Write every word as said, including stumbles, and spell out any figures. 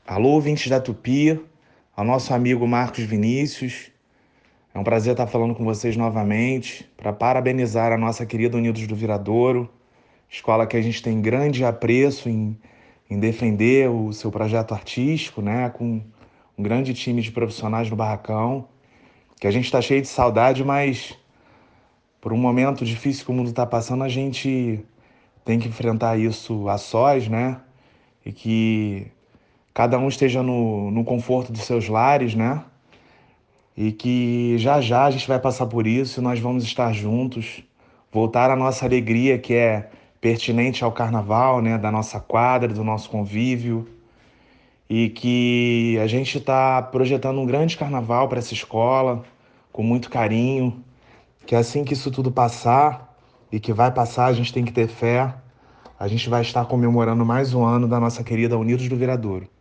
Alô, ouvintes da Tupi, ao nosso amigo Marcos Vinícius. É um prazer estar falando com vocês novamente para parabenizar a nossa querida Unidos do Viradouro, escola que a gente tem grande apreço em, em defender o seu projeto artístico, né, com um grande time de profissionais no Barracão, que a gente está cheio de saudade, mas por um momento difícil que o mundo está passando, a gente tem que enfrentar isso a sós, né, e que cada um esteja no, no conforto dos seus lares, né? E que já já a gente vai passar por isso e nós vamos estar juntos, voltar à nossa alegria que é pertinente ao carnaval, né? Da nossa quadra, do nosso convívio, e que a gente está projetando um grande carnaval para essa escola, com muito carinho, que assim que isso tudo passar, e que vai passar, a gente tem que ter fé, a gente vai estar comemorando mais um ano da nossa querida Unidos do Viradouro.